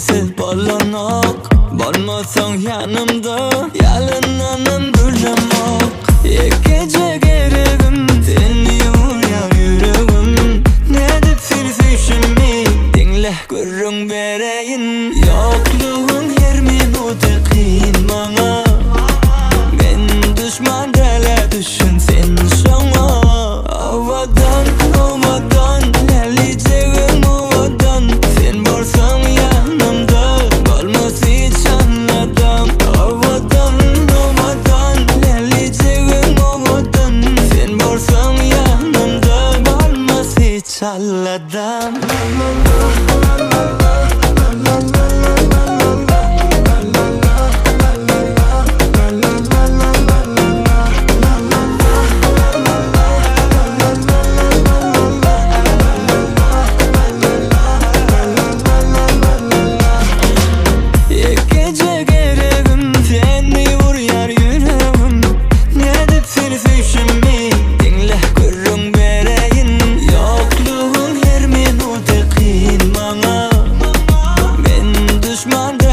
sensiz bağlanok. Bolmasan yanımda yalananım duracağım. Gece gereğim seni uyar yüreğim. Ne de sirfişimi dinle görün vereyim. Yokluğun her minutu kıyın bana. Ben düşman dele düşün sen sana. Havadan leleceğim havadan. Sen varsan yanımda olmaz hiç anladım. Havadan leleceğim havadan. Sen varsan yanımda olmaz hiç anladım. Düşman